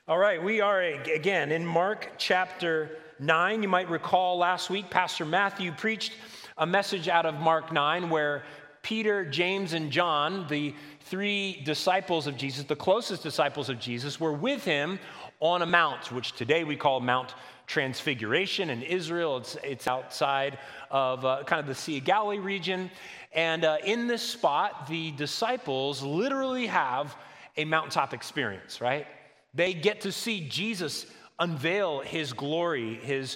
All right, we are again in Mark chapter 9. You might recall last week, Pastor Matthew preached a message out of Mark 9 where Peter, James, and John, the three disciples of Jesus, the closest disciples of Jesus, were with him on a mount, which today we call Mount Transfiguration in Israel. It's outside of kind of the Sea of Galilee region. And in this spot, the disciples literally have a mountaintop experience, right? They get to see Jesus unveil his glory, his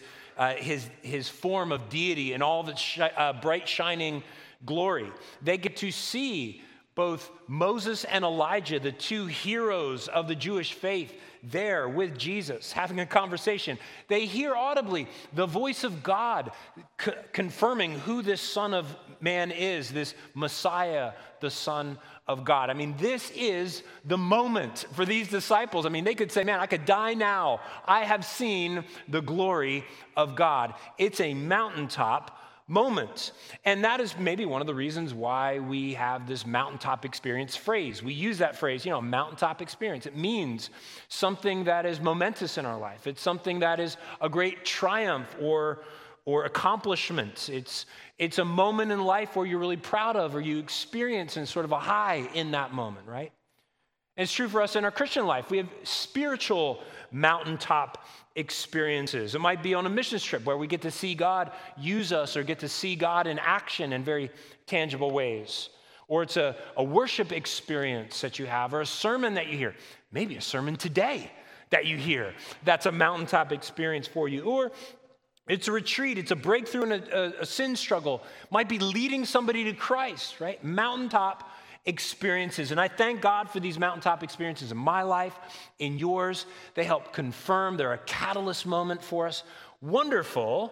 form of deity and all the bright shining glory. They get to see both Moses and Elijah, the two heroes of the Jewish faith, there with Jesus, having a conversation. They hear audibly the voice of God confirming who this Son of Man is, this Messiah, the Son of God. I mean, this is the moment for these disciples. I mean, they could say, man, I could die now. I have seen the glory of God. It's a mountaintop moment. And that is maybe one of the reasons why we have this mountaintop experience phrase. We use that phrase, mountaintop experience. It means something that is momentous in our life. It's something that is a great triumph or accomplishment. It's a moment in life where you're really proud of or you experience in sort of a high in that moment, right? And it's true for us in our Christian life. We have spiritual mountaintop experiences. It might be on a missions trip where we get to see God use us or get to see God in action in very tangible ways. Or it's a worship experience that you have or a sermon that you hear. Maybe a sermon today that you hear. That's a mountaintop experience for you. Or it's a retreat. It's a breakthrough in a sin struggle. Might be leading somebody to Christ, right? Mountaintop experiences. And I thank God for these mountaintop experiences in my life, in yours. They help confirm. They're a catalyst moment for us. Wonderful.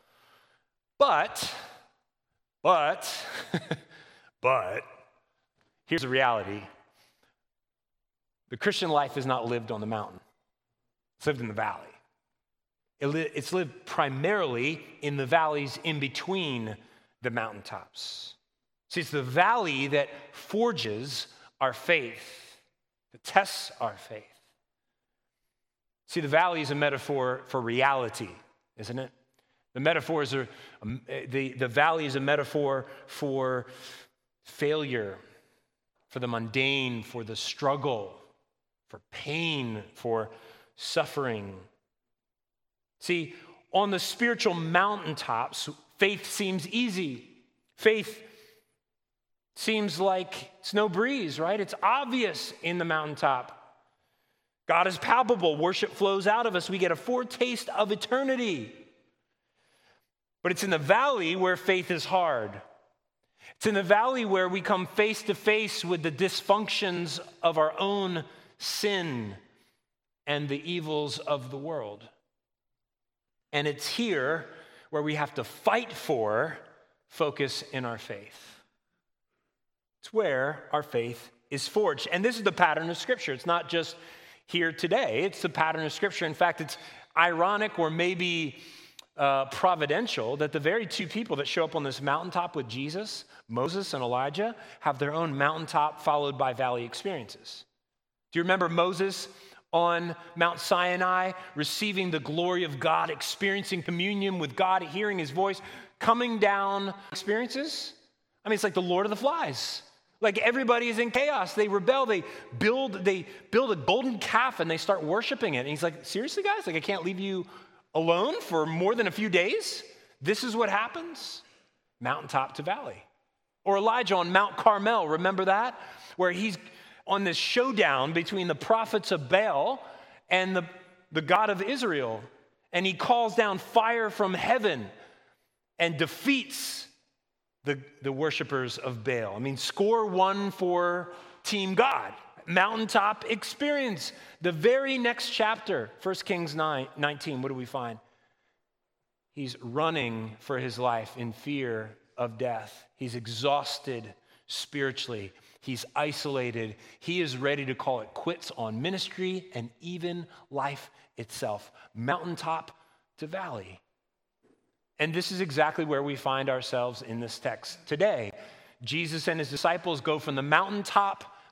But, here's the reality. The Christian life is not lived on the mountain. It's lived in the valley. It's lived primarily in the valleys in between the mountaintops. See, it's the valley that forges our faith, that tests our faith. See, the valley is a metaphor for reality, isn't it? The valley is a metaphor for failure, for the mundane, for the struggle, for pain, for suffering. See, on the spiritual mountaintops, faith seems easy. Faith seems like it's no breeze, right? It's obvious in the mountaintop. God is palpable. Worship flows out of us. We get a foretaste of eternity. But it's in the valley where faith is hard. It's in the valley where we come face to face with the dysfunctions of our own sin and the evils of the world. And it's here where we have to fight for focus in our faith. It's where our faith is forged. And this is the pattern of Scripture. It's not just here today. It's the pattern of Scripture. In fact, it's ironic or maybe providential that the very two people that show up on this mountaintop with Jesus, Moses and Elijah, have their own mountaintop followed by valley experiences. Do you remember Moses on Mount Sinai, receiving the glory of God, experiencing communion with God, hearing his voice, coming down experiences? I mean, it's like the Lord of the Flies. Like everybody is in chaos. They rebel. They build a golden calf and they start worshiping it. And he's like, seriously, guys? Like, I can't leave you alone for more than a few days? This is what happens? Mountaintop to valley. Or Elijah on Mount Carmel, remember that? Where he's on this showdown between the prophets of Baal and the God of Israel. And he calls down fire from heaven and defeats the worshipers of Baal. I mean, score one for Team God. Mountaintop experience. The very next chapter, 1 Kings 19, what do we find? He's running for his life in fear of death. He's exhausted spiritually. He's isolated. He is ready to call it quits on ministry and even life itself. Mountaintop to valley. And this is exactly where we find ourselves in this text today. Jesus and his disciples go from the mountaintop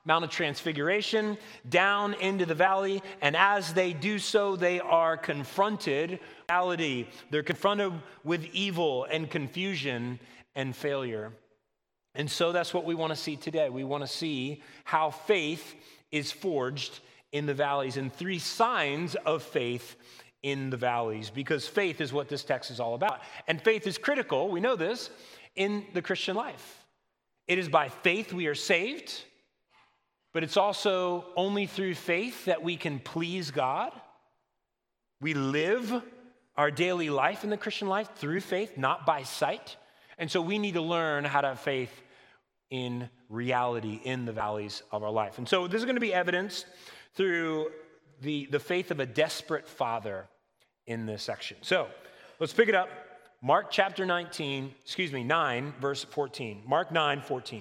Mount of Transfiguration, down into the valley, and as they do so, they are confronted. Reality, they're confronted with evil and confusion and failure. And so that's what we want to see today. We want to see how faith is forged in the valleys and 3 signs of faith in the valleys, because faith is what this text is all about. And faith is critical, we know this, in the Christian life. It is by faith we are saved, but it's also only through faith that we can please God. We live our daily life in the Christian life through faith, not by sight. And so we need to learn how to have faith in reality in the valleys of our life. And so this is going to be evidenced through the faith of a desperate father in this section. So let's pick it up. Mark chapter 9, verse 14. Mark 9:14.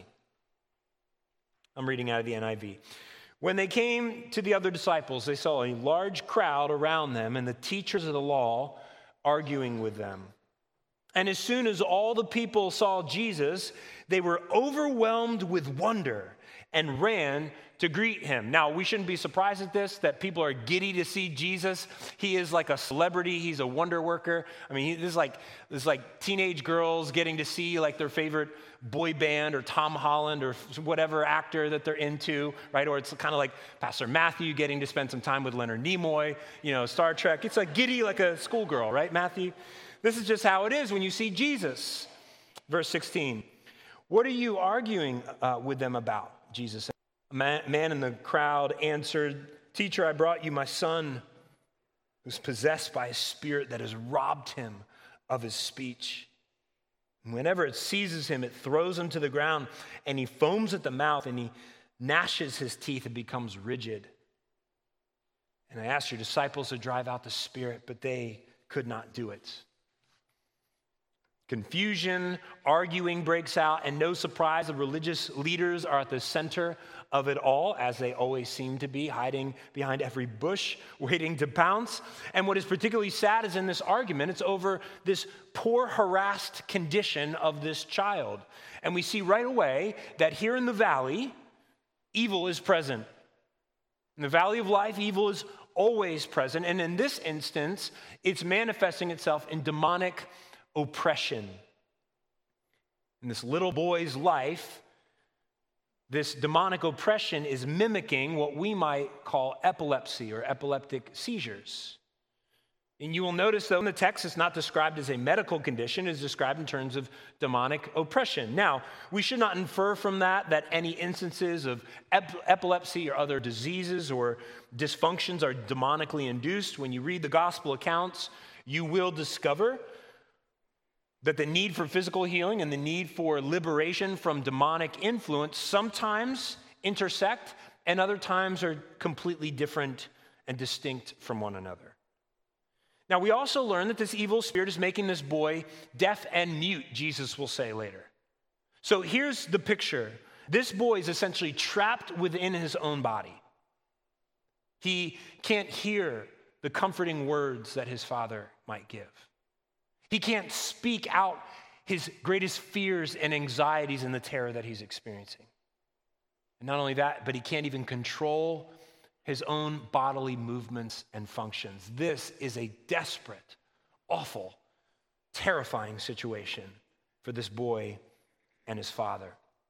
I'm reading out of the NIV. When they came to the other disciples, they saw a large crowd around them and the teachers of the law arguing with them. And as soon as all the people saw Jesus, they were overwhelmed with wonder and ran to greet him. Now, we shouldn't be surprised at this, that people are giddy to see Jesus. He is like a celebrity. He's a wonder worker. I mean, this is like teenage girls getting to see like their favorite boy band or Tom Holland or whatever actor that they're into, right? Or it's kind of like Pastor Matthew getting to spend some time with Leonard Nimoy, Star Trek. It's like giddy like a schoolgirl, right, Matthew? This is just how it is when you see Jesus. Verse 16, what are you arguing with them about? Jesus said. A man in the crowd answered, Teacher, I brought you my son who's possessed by a spirit that has robbed him of his speech. And whenever it seizes him, it throws him to the ground, and he foams at the mouth, and he gnashes his teeth and becomes rigid. And I asked your disciples to drive out the spirit, but they could not do it. Confusion, arguing breaks out, and no surprise, the religious leaders are at the center of it all, as they always seem to be, hiding behind every bush, waiting to pounce. And what is particularly sad is in this argument, it's over this poor, harassed condition of this child. And we see right away that here in the valley, evil is present. In the valley of life, evil is always present. And in this instance, it's manifesting itself in demonic oppression. In this little boy's life, this demonic oppression is mimicking what we might call epilepsy or epileptic seizures. And you will notice, though, in the text, it's not described as a medical condition, it's described in terms of demonic oppression. Now, we should not infer from that any instances of epilepsy or other diseases or dysfunctions are demonically induced. When you read the gospel accounts, you will discover that the need for physical healing and the need for liberation from demonic influence sometimes intersect and other times are completely different and distinct from one another. Now, we also learn that this evil spirit is making this boy deaf and mute, Jesus will say later. So here's the picture. This boy is essentially trapped within his own body. He can't hear the comforting words that his father might give. He can't speak out his greatest fears and anxieties and the terror that he's experiencing. And not only that, but he can't even control his own bodily movements and functions. This is a desperate, awful, terrifying situation for this boy and his father.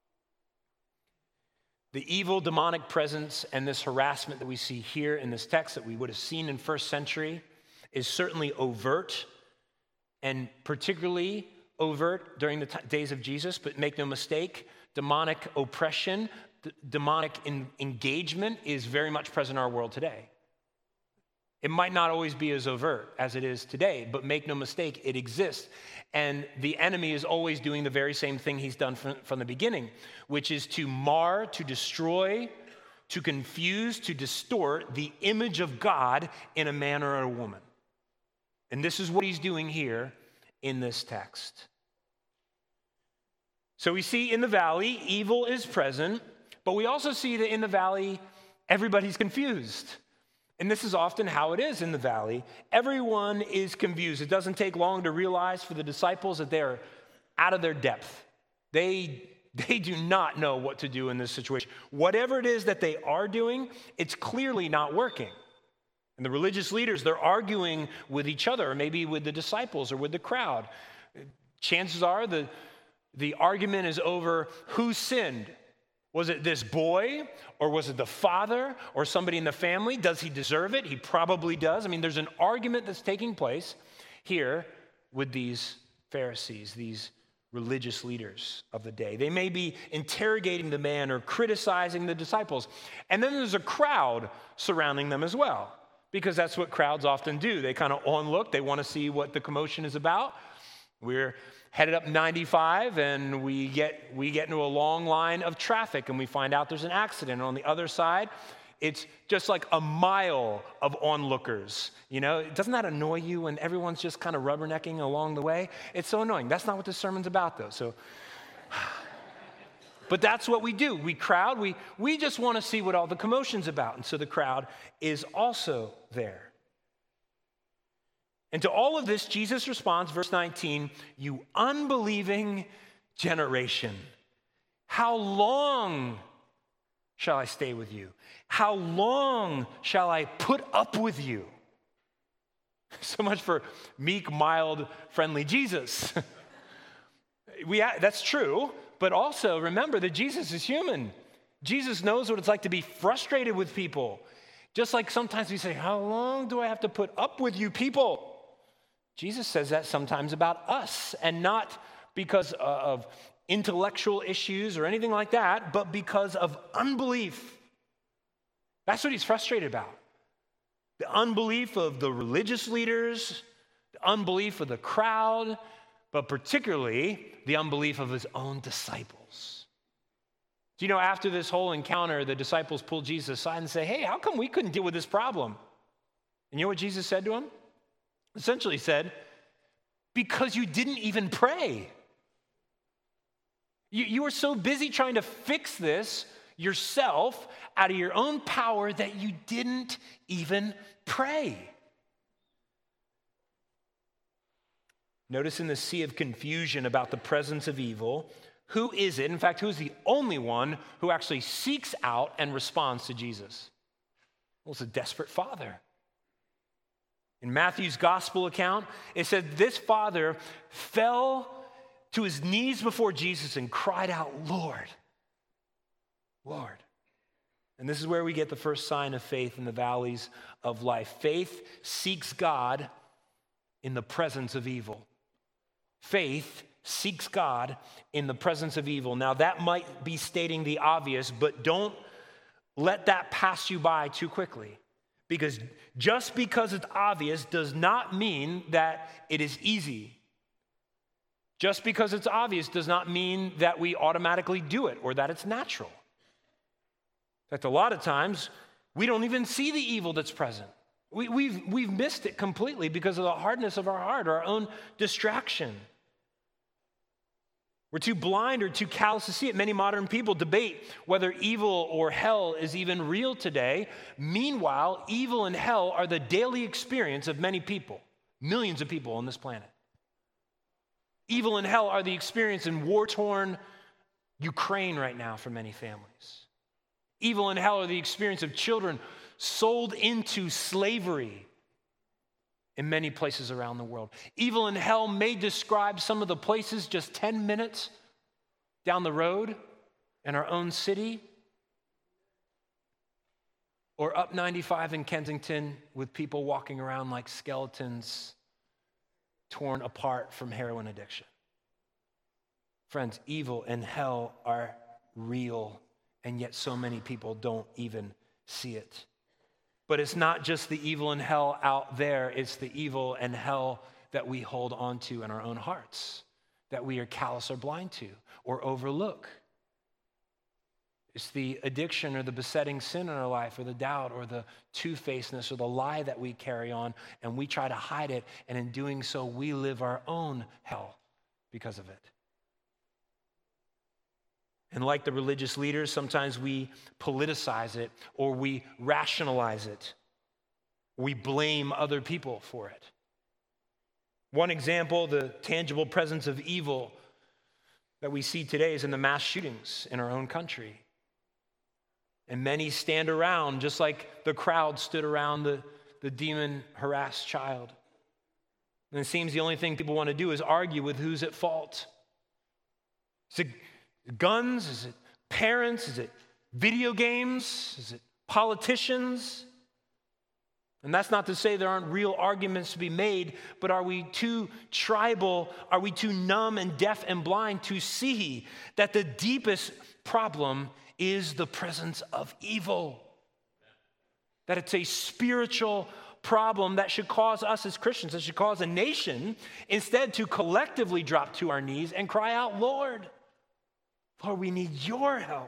The evil demonic presence and this harassment that we see here in this text that we would have seen in first century is certainly overt, and particularly overt during the days of Jesus, but make no mistake, demonic oppression, demonic engagement is very much present in our world today. It might not always be as overt as it is today, but make no mistake, it exists. And the enemy is always doing the very same thing he's done from the beginning, which is to mar, to destroy, to confuse, to distort the image of God in a man or a woman. And this is what he's doing here in this text. So we see in the valley, evil is present, but we also see that in the valley, everybody's confused. And this is often how it is in the valley. Everyone is confused. It doesn't take long to realize for the disciples that they're out of their depth. They They do not know what to do in this situation. Whatever it is that they are doing, it's clearly not working. And the religious leaders, they're arguing with each other, or maybe with the disciples or with the crowd. Chances are the argument is over who sinned. Was it this boy, or was it the father, or somebody in the family? Does he deserve it? He probably does. I mean, there's an argument that's taking place here with these Pharisees, these religious leaders of the day. They may be interrogating the man or criticizing the disciples. And then there's a crowd surrounding them as well, because that's what crowds often do. They kind of onlook. They want to see what the commotion is about. We're headed up 95, and we get into a long line of traffic, and we find out there's an accident. On the other side, it's just like a mile of onlookers. You know, doesn't that annoy you when everyone's just kind of rubbernecking along the way? It's so annoying. That's not what this sermon's about, though. So, but that's what we do. We crowd. We just want to see what all the commotion's about. And so the crowd is also there. And to all of this, Jesus responds, verse 19, "You unbelieving generation, how long shall I stay with you? How long shall I put up with you?" So much for meek, mild, friendly Jesus. That's true, but also remember that Jesus is human. Jesus knows what it's like to be frustrated with people. Just like sometimes we say, "How long do I have to put up with you people?" Jesus says that sometimes about us, and not because of intellectual issues or anything like that, but because of unbelief. That's what he's frustrated about. The unbelief of the religious leaders, the unbelief of the crowd, but particularly the unbelief of his own disciples. Do you know, after this whole encounter, the disciples pulled Jesus aside and say, "Hey, how come we couldn't deal with this problem?" And you know what Jesus said to him? Essentially said, "Because you didn't even pray. You were so busy trying to fix this yourself out of your own power that you didn't even pray." Notice in the sea of confusion about the presence of evil, who is it? In fact, who is the only one who actually seeks out and responds to Jesus? Well, it's a desperate father. In Matthew's gospel account, it said this father fell to his knees before Jesus and cried out, "Lord, Lord." And this is where we get the first sign of faith in the valleys of life. Faith seeks God in the presence of evil. Faith seeks God in the presence of evil. Now, that might be stating the obvious, but don't let that pass you by too quickly. Because just because it's obvious does not mean that it is easy. Just because it's obvious does not mean that we automatically do it or that it's natural. In fact, a lot of times, we don't even see the evil that's present. We've missed it completely because of the hardness of our heart, our own distraction. We're too blind or too callous to see it. Many modern people debate whether evil or hell is even real today. Meanwhile, evil and hell are the daily experience of many people, millions of people on this planet. Evil and hell are the experience in war-torn Ukraine right now for many families. Evil and hell are the experience of children sold into slavery in many places around the world. Evil and hell may describe some of the places just 10 minutes down the road in our own city, or up 95 in Kensington with people walking around like skeletons torn apart from heroin addiction. Friends, evil and hell are real, and yet so many people don't even see it. But it's not just the evil and hell out there, it's the evil and hell that we hold on to in our own hearts, that we are callous or blind to or overlook. It's the addiction or the besetting sin in our life, or the doubt or the two-facedness or the lie that we carry on, and we try to hide it, and in doing so, we live our own hell because of it. And like the religious leaders, sometimes we politicize it or we rationalize it. We blame other people for it. One example, the tangible presence of evil that we see today is in the mass shootings in our own country. And many stand around just like the crowd stood around the demon-harassed child. And it seems the only thing people want to do is argue with who's at fault. Is it guns? Is it parents? Is it video games? Is it politicians? And that's not to say there aren't real arguments to be made, but are we too tribal? Are we too numb and deaf and blind to see that the deepest problem is the presence of evil? That it's a spiritual problem that should cause us as Christians, that should cause a nation instead to collectively drop to our knees and cry out, Lord, we need your help.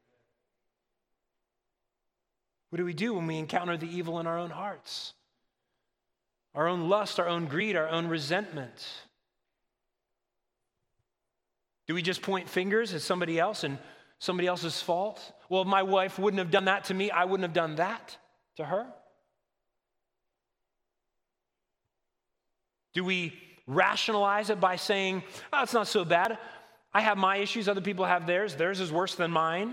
What do we do when we encounter the evil in our own hearts? Our own lust, our own greed, our own resentment. Do we just point fingers at somebody else and somebody else's fault? Well, if my wife wouldn't have done that to me, I wouldn't have done that to her. Do we rationalize it by saying, oh, it's not so bad. I have my issues, other people have theirs. Theirs is worse than mine.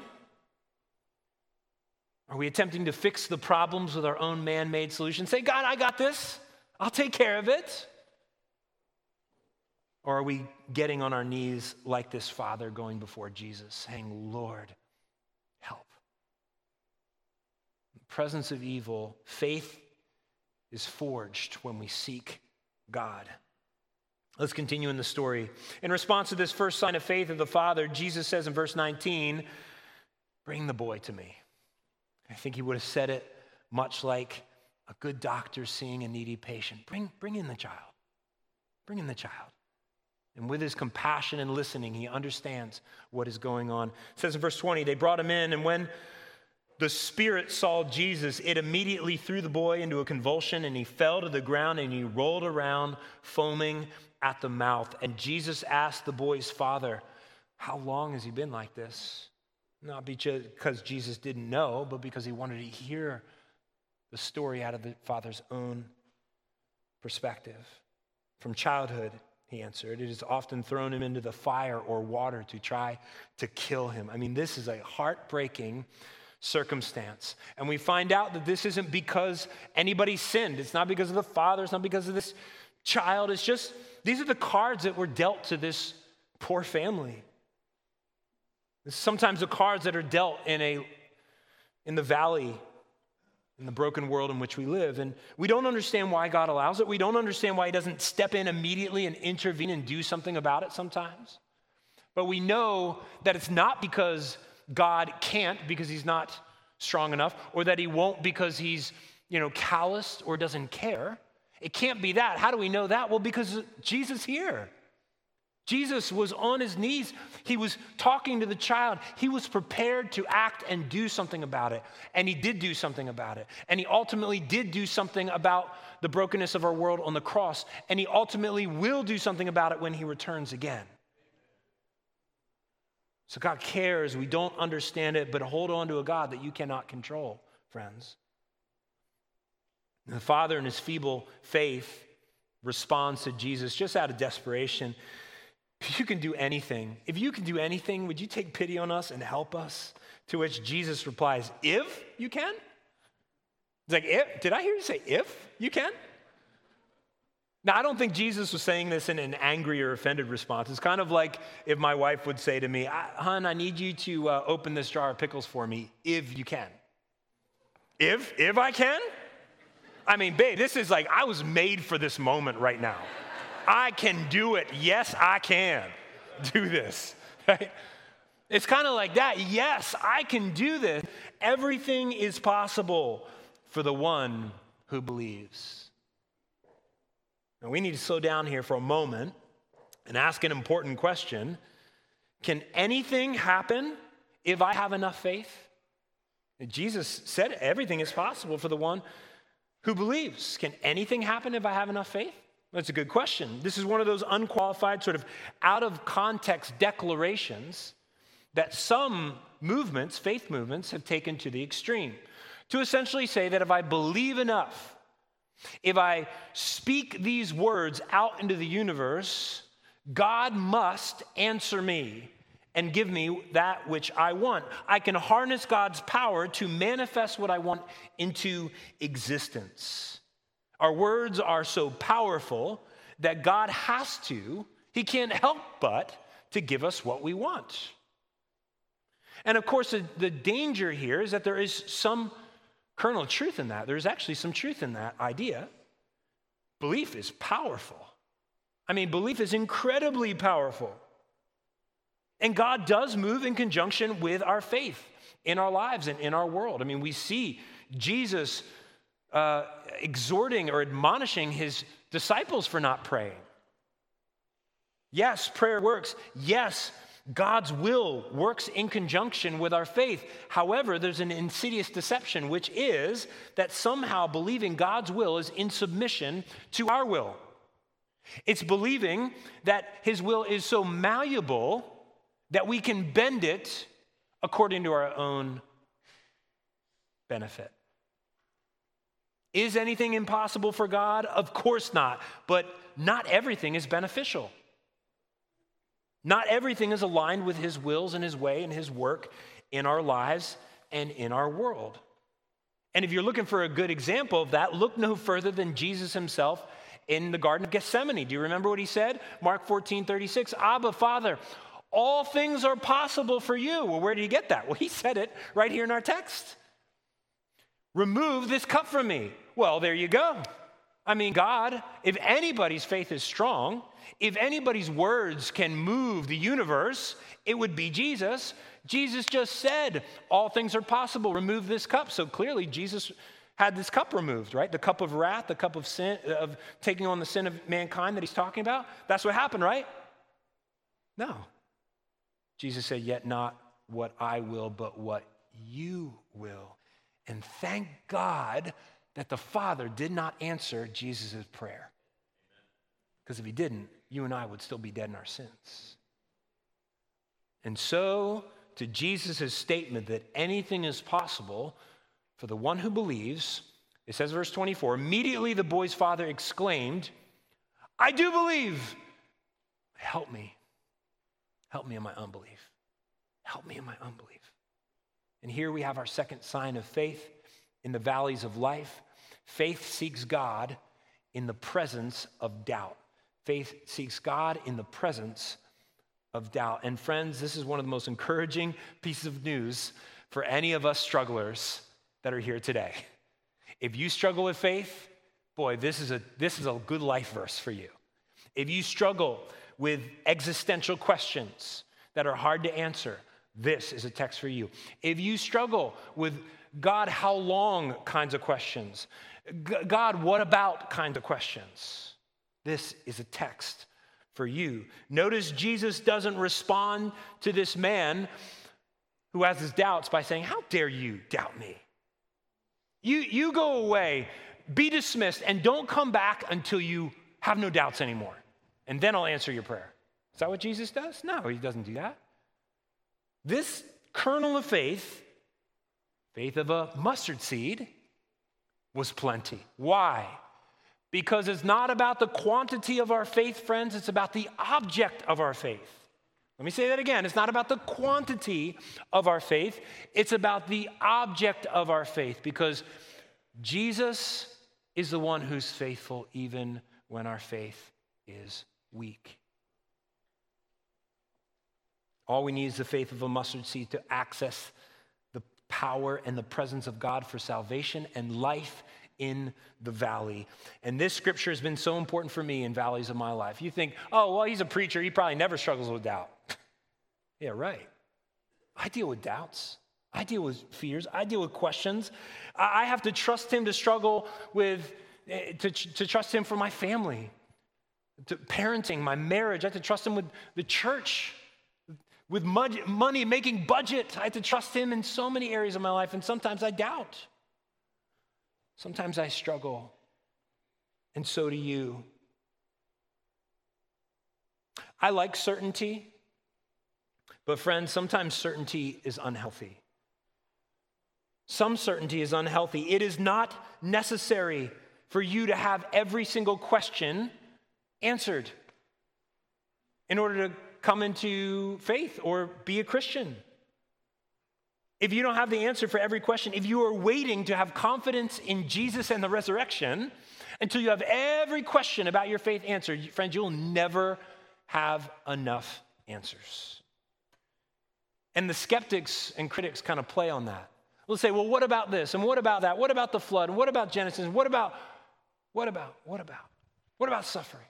Are we attempting to fix the problems with our own man-made solutions? Say, God, I got this. I'll take care of it. Or are we getting on our knees like this father going before Jesus, saying, Lord, help. In the presence of evil, faith is forged when we seek God. Let's continue in the story. In response to this first sign of faith of the father, Jesus says in verse 19, bring the boy to me. I think he would have said it much like a good doctor seeing a needy patient. Bring in the child. Bring in the child. And with his compassion and listening, he understands what is going on. It says in verse 20, they brought him in, and when the spirit saw Jesus, it immediately threw the boy into a convulsion, and he fell to the ground, and he rolled around, foaming at the mouth. And Jesus asked the boy's father, how long has he been like this? Not because Jesus didn't know, but because he wanted to hear the story out of the father's own perspective. From childhood, he answered, it has often thrown him into the fire or water to try to kill him. I mean, this is a heartbreaking circumstance. And we find out that this isn't because anybody sinned. It's not because of the father. It's not because of this child. It's just, these are the cards that were dealt to this poor family. Sometimes the cards that are dealt in the valley, in the broken world in which we live. And we don't understand why God allows it. We don't understand why he doesn't step in immediately and intervene and do something about it sometimes. But we know that it's not because God can't, because he's not strong enough, or that he won't because he's, calloused or doesn't care. It can't be that. How do we know that? Well, because Jesus here. Jesus was on his knees. He was talking to the child. He was prepared to act and do something about it. And he did do something about it. And he ultimately did do something about the brokenness of our world on the cross. And he ultimately will do something about it when he returns again. So God cares. We don't understand it, but hold on to a God that you cannot control, friends. And the father in his feeble faith responds to Jesus just out of desperation. If you can do anything, would you take pity on us and help us? To which Jesus replies, if you can? It's like, if? Did I hear you say if you can? Now, I don't think Jesus was saying this in an angry or offended response. It's kind of like if my wife would say to me, hon, I need you to open this jar of pickles for me if you can. If I can? I mean, babe, this is like, I was made for this moment right now. I can do it. Yes, I can do this. Right? It's kind of like that. Yes, I can do this. Everything is possible for the one who believes. Now, we need to slow down here for a moment and ask an important question. Can anything happen if I have enough faith? And Jesus said everything is possible for the one who believes. Can anything happen if I have enough faith? That's a good question. This is one of those unqualified, sort of out of context declarations that some movements, faith movements, have taken to the extreme. To essentially say that if I believe enough, if I speak these words out into the universe, God must answer me and give me that which I want. I can harness God's power to manifest what I want into existence. Our words are so powerful that God has to, he can't help but to give us what we want. And of course, the danger here is that there is some kernel of truth in that. There's actually some truth in that idea. Belief is powerful. I mean, belief is incredibly powerful. And God does move in conjunction with our faith in our lives and in our world. I mean, we see Jesus exhorting or admonishing his disciples for not praying. Yes, prayer works. Yes, God's will works in conjunction with our faith. However, there's an insidious deception, which is that somehow believing God's will is in submission to our will. It's believing that his will is so malleable that we can bend it according to our own benefit. Is anything impossible for God? Of course not. But not everything is beneficial. Not everything is aligned with his wills and his way and his work in our lives and in our world. And if you're looking for a good example of that, look no further than Jesus himself in the Garden of Gethsemane. Do you remember what he said? Mark 14:36, Abba, Father, all things are possible for you. Well, where did he get that? Well, he said it right here in our text. Remove this cup from me. Well, there you go. I mean, God, if anybody's faith is strong, if anybody's words can move the universe, it would be Jesus. Jesus just said, all things are possible, remove this cup. So clearly Jesus had this cup removed, right? The cup of wrath, the cup of sin, of taking on the sin of mankind that he's talking about. That's what happened, right? No. Jesus said, yet not what I will, but what you will. And thank God that the Father did not answer Jesus' prayer. Because if he didn't, you and I would still be dead in our sins. And so, to Jesus' statement that anything is possible for the one who believes, it says verse 24, immediately the boy's father exclaimed, I do believe. Help me. Help me in my unbelief. Help me in my unbelief. And here we have our second sign of faith in the valleys of life. Faith seeks God in the presence of doubt. Faith seeks God in the presence of doubt. And friends, this is one of the most encouraging pieces of news for any of us strugglers that are here today. If you struggle with faith, boy, this is a good life verse for you. If you struggle with existential questions that are hard to answer, this is a text for you. If you struggle with God, how long kinds of questions, God, what about kind of questions, this is a text for you. Notice Jesus doesn't respond to this man who has his doubts by saying, how dare you doubt me? You go away, be dismissed, and don't come back until you have no doubts anymore. And then I'll answer your prayer. Is that what Jesus does? No, he doesn't do that. This kernel of faith, faith of a mustard seed, was plenty. Why? Because it's not about the quantity of our faith, friends. It's about the object of our faith. Let me say that again. It's not about the quantity of our faith. It's about the object of our faith, because Jesus is the one who's faithful even when our faith is weak. All we need is the faith of a mustard seed to access the power and the presence of God for salvation and life in the valley. And this scripture has been so important for me in valleys of my life. You think, oh, well, he's a preacher. He probably never struggles with doubt. Yeah, right. I deal with doubts. I deal with fears. I deal with questions. I have to trust him to struggle with, to trust him for my family, to parenting, my marriage. I have to trust him with the church, with money, making budget. I have to trust him in so many areas of my life, and sometimes I doubt. Sometimes I struggle, and so do you. I like certainty, but friends, sometimes certainty is unhealthy. Some certainty is unhealthy. It is not necessary for you to have every single question answered. in order to come into faith or be a Christian. If you don't have the answer for every question, if you are waiting to have confidence in Jesus and the resurrection until you have every question about your faith answered, friends, you'll never have enough answers. And the skeptics and critics kind of play on that. They'll say, well, what about this? And what about that? What about the flood? And what about Genesis? And what about suffering?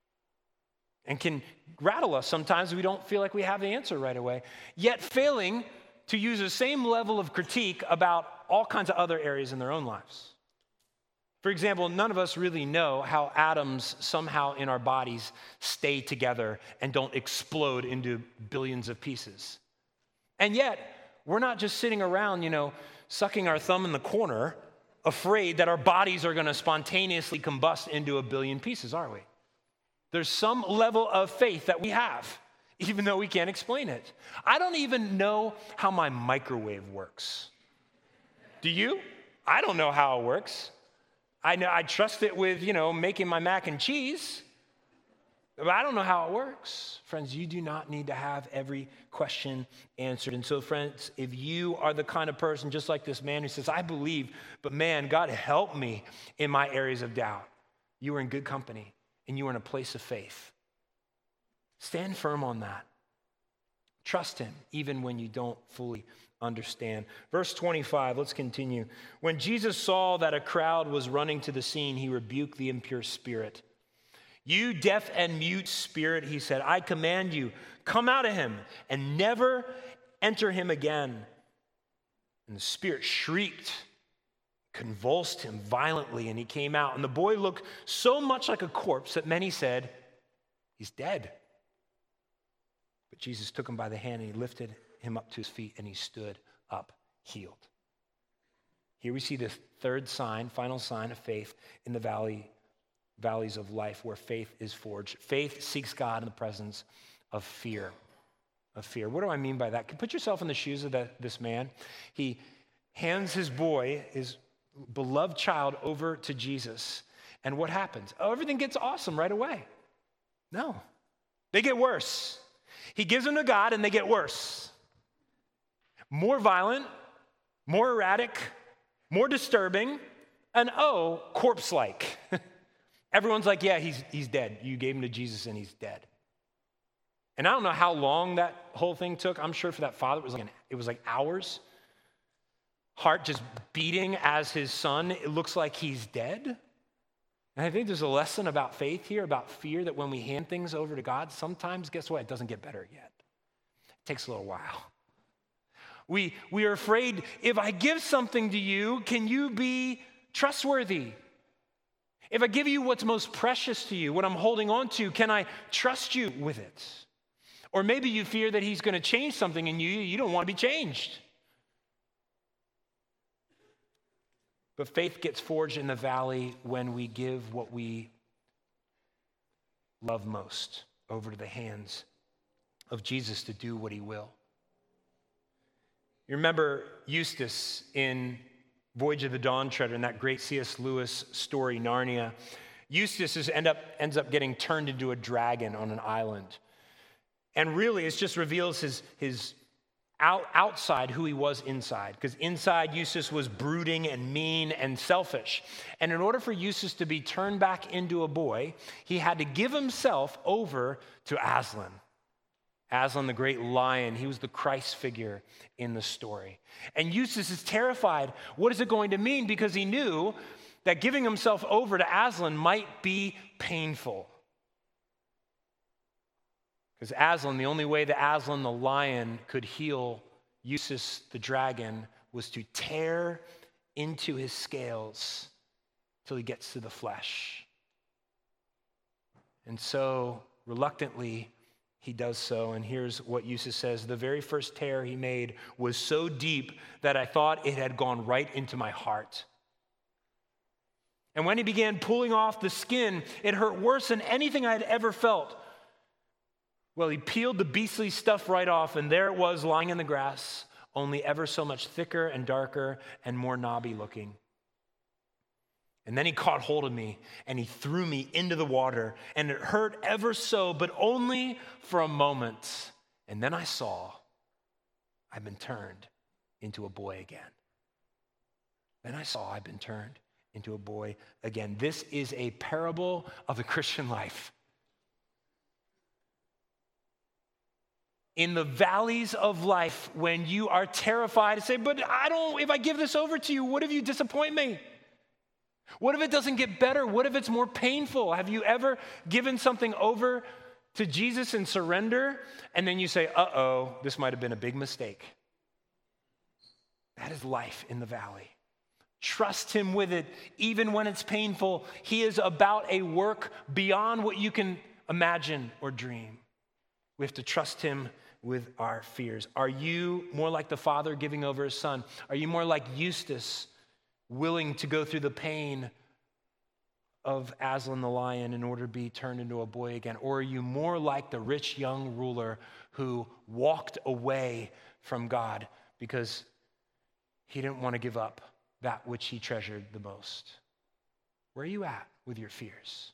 And can rattle us sometimes if we don't feel like we have the answer right away, yet failing to use the same level of critique about all kinds of other areas in their own lives. For example, none of us really know how atoms somehow in our bodies stay together and don't explode into billions of pieces. And yet, we're not just sitting around, sucking our thumb in the corner, afraid that our bodies are going to spontaneously combust into a billion pieces, are we? There's some level of faith that we have, even though we can't explain it. I don't even know how my microwave works. Do you? I don't know how it works. I know I trust it with, making my mac and cheese, but I don't know how it works. Friends, you do not need to have every question answered. And so, friends, if you are the kind of person just like this man who says, I believe, but man, God help me in my areas of doubt, you are in good company and you are in a place of faith. Stand firm on that. Trust him, even when you don't fully understand. Verse 25, let's continue. When Jesus saw that a crowd was running to the scene, he rebuked the impure spirit. You deaf and mute spirit, he said, I command you, come out of him and never enter him again. And the spirit shrieked, convulsed him violently, and he came out. And the boy looked so much like a corpse that many said, he's dead. But Jesus took him by the hand and he lifted him up to his feet and he stood up healed. Here we see the third sign, final sign of faith in the valleys of life where faith is forged. Faith seeks God in the presence of fear. What do I mean by that? Put yourself in the shoes of this man. He hands his boy, his beloved child, over to Jesus. And what happens? Oh, everything gets awesome right away. No, they get worse. He gives them to God and they get worse. More violent, more erratic, more disturbing, and corpse-like. Everyone's like, yeah, he's dead. You gave him to Jesus and he's dead. And I don't know how long that whole thing took. I'm sure for that father, it was like hours. Heart just beating as his son, it looks like he's dead. And I think there's a lesson about faith here, about fear, that when we hand things over to God, sometimes, guess what? It doesn't get better yet. It takes a little while. We are afraid, if I give something to you, can you be trustworthy? If I give you what's most precious to you, what I'm holding on to, can I trust you with it? Or maybe you fear that he's going to change something in you. You don't want to be changed. But faith gets forged in the valley when we give what we love most over to the hands of Jesus to do what he will. You remember Eustace in Voyage of the Dawn Treader, in that great C.S. Lewis story, Narnia. Eustace ends up getting turned into a dragon on an island. And really, it just reveals his outside who he was inside. Because inside, Eustace was brooding and mean and selfish. And in order for Eustace to be turned back into a boy, he had to give himself over to Aslan. Aslan, the great lion, he was the Christ figure in the story. And Eustace is terrified. What is it going to mean? Because he knew that giving himself over to Aslan might be painful. Because Aslan, the only way that Aslan the lion could heal Eustace the dragon was to tear into his scales till he gets to the flesh. And so, reluctantly, he does so, and here's what Eustace says. The very first tear he made was so deep that I thought it had gone right into my heart. And when he began pulling off the skin, it hurt worse than anything I had ever felt. Well, he peeled the beastly stuff right off, and there it was lying in the grass, only ever so much thicker and darker and more knobby looking. And then he caught hold of me and he threw me into the water, and it hurt ever so, but only for a moment. And then I saw I'd been turned into a boy again. Then I saw I'd been turned into a boy again. This is a parable of the Christian life. In the valleys of life, when you are terrified to say, but if I give this over to you, what if you disappoint me? What if it doesn't get better? What if it's more painful? Have you ever given something over to Jesus in surrender, and then you say, uh-oh, this might have been a big mistake? That is life in the valley. Trust him with it, even when it's painful. He is about a work beyond what you can imagine or dream. We have to trust him with our fears. Are you more like the father giving over his son? Are you more like Eustace, willing to go through the pain of Aslan the lion in order to be turned into a boy again? Or are you more like the rich young ruler who walked away from God because he didn't want to give up that which he treasured the most? Where are you at with your fears?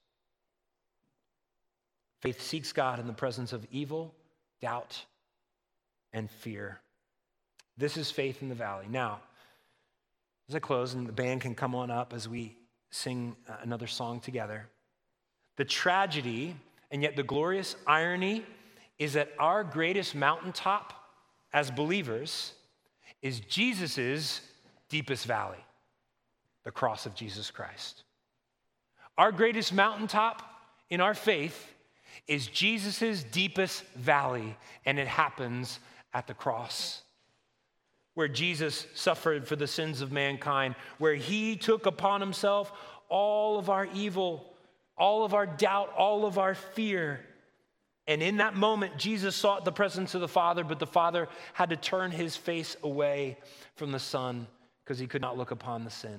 Faith seeks God in the presence of evil, doubt, and fear. This is faith in the valley. Now, as I close, and the band can come on up as we sing another song together. The tragedy and yet the glorious irony is that our greatest mountaintop as believers is Jesus's deepest valley, the cross of Jesus Christ. Our greatest mountaintop in our faith is Jesus's deepest valley, and it happens at the cross, where Jesus suffered for the sins of mankind, where he took upon himself all of our evil, all of our doubt, all of our fear. And in that moment, Jesus sought the presence of the Father, but the Father had to turn his face away from the Son because he could not look upon the sin.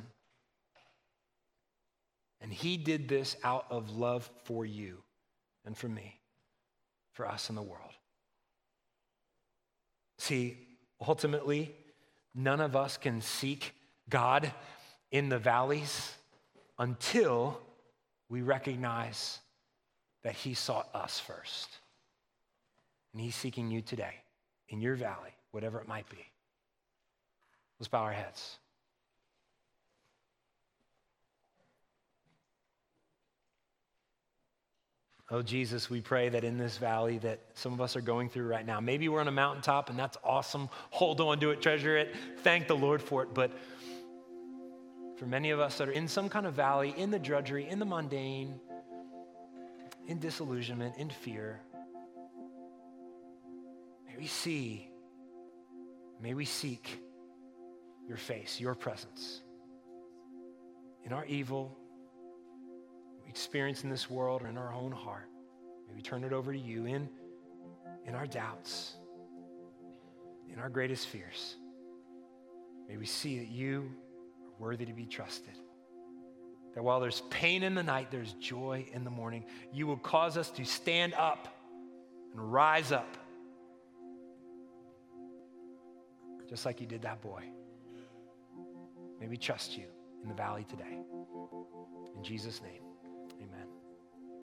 And he did this out of love for you and for me, for us and the world. See, ultimately, none of us can seek God in the valleys until we recognize that he sought us first. And he's seeking you today in your valley, whatever it might be. Let's bow our heads. Oh, Jesus, we pray that in this valley that some of us are going through right now, maybe we're on a mountaintop and that's awesome. Hold on to it, treasure it. Thank the Lord for it. But for many of us that are in some kind of valley, in the drudgery, in the mundane, in disillusionment, in fear, may we seek your face, your presence in our evil we experience in this world or in our own heart. May we turn it over to you in our doubts, in our greatest fears. May we see that you are worthy to be trusted. That while there's pain in the night, there's joy in the morning. You will cause us to stand up and rise up, just like you did that boy. May we trust you in the valley today. In Jesus' name.